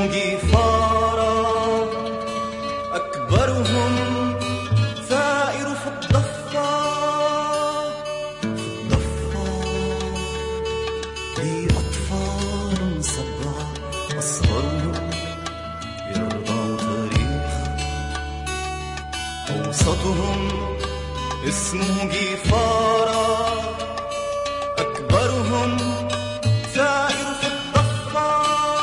اسمه جيفارا، أكبرهم ثائر في الضفة. لي أطفال 7 أصغرهم يرضع تاريخا، أوسطهم اسمه جيفارا، أكبرهم ثائر في الضفة.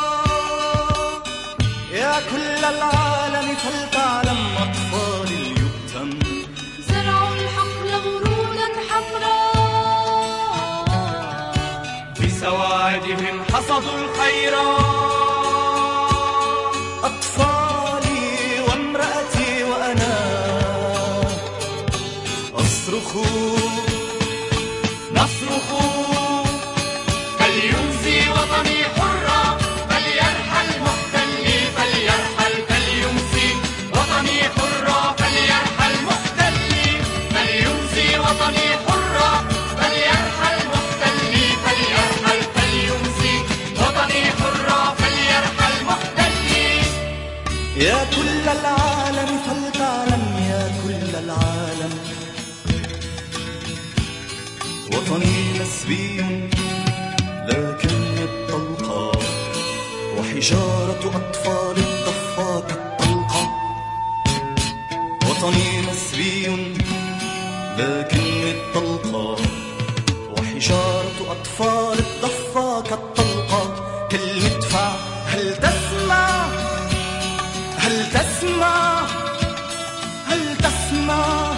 يا كل العالم فلتعلم أطفال اليتم زرعوا الحقل ورودا حمراء، بسواعدهم حصدوا الخيرات. أطفالي وامرأتي وأنا أصرخ نصرخ، فليمسي وطني حرا، فليرحل محتلي، فليرحل فليمسي وطني حرا، فليرحل محتلي، فليمسي وطني حرا، فليرحل محتلي، فليرحل فليمسي وطني حرا، فليرحل محتلي. يا كل العالم فلتعلم، يا كل العالم وطني نسبي لكن الطلقة، وحجارة أطفال الضفة كالطلقة. وطني نسبي لكن الطلقة، وحجارة أطفال الضفة كالطلقة، كالمدفع. هل تسمع؟ هل تسمع؟ هل تسمع؟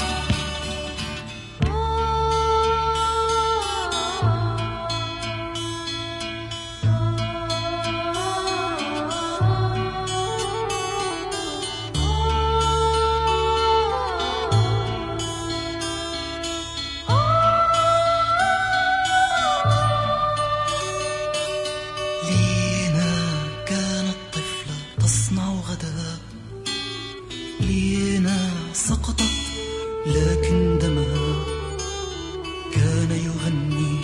لينا كانت طفلة تصنع غداء، لينا سقطت لكن دمها كان يغني.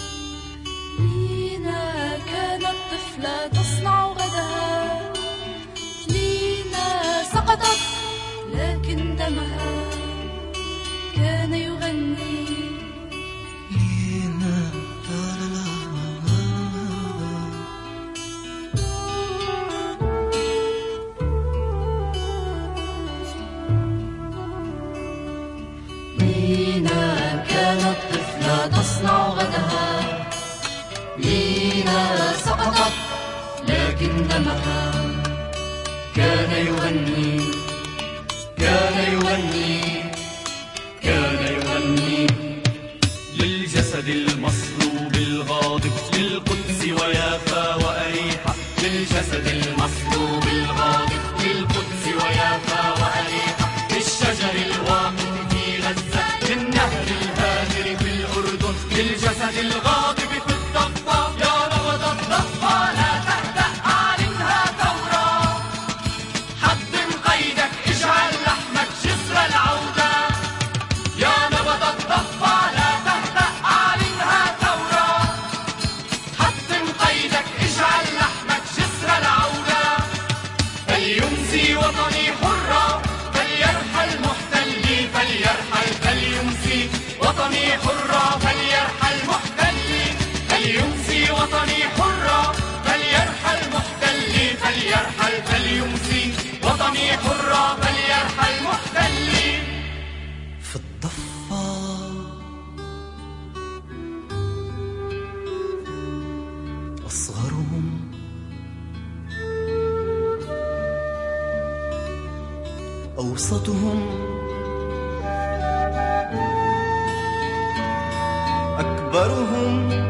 لينا كانت طفلة تصنع غدها، لينا سقطت لكن دمها كان يغني. لينا لا لا لا لينا كانت طفلة تصنع غدها، لينا سقطت لكن دمها كان يغني، كان يغني، كان يغني. للجسد المصلوب الغاضب، للقدس ويافا وأريحة، للجسد المصلوب الغاضب، للقدس ويافا وأريحة، للشجر الواقف في غزة، للنهر الهادر في الأردن، للجسد الغاضب في الضفة. يا نبض الضفة لا تهدأ، أعلنها ثورة، حطم قيدك، اجعل لحمك جسر العودة. يا نبض الضفة لا تهدأ، أعلنها ثورة، حطم قيدك، اجعل لحمك جسر العودة. فليمسي وطني حرا، فليرحل محتلي، فليرحل فليمسي وطني حرا، فليرحل محتلي، فليمسي وطني حرا، فليرحل محتلي، فليرحل فليمسي وطني حرا، فليرحل محتلي. في الضفة أصغرهم أوسطهم أكبرهم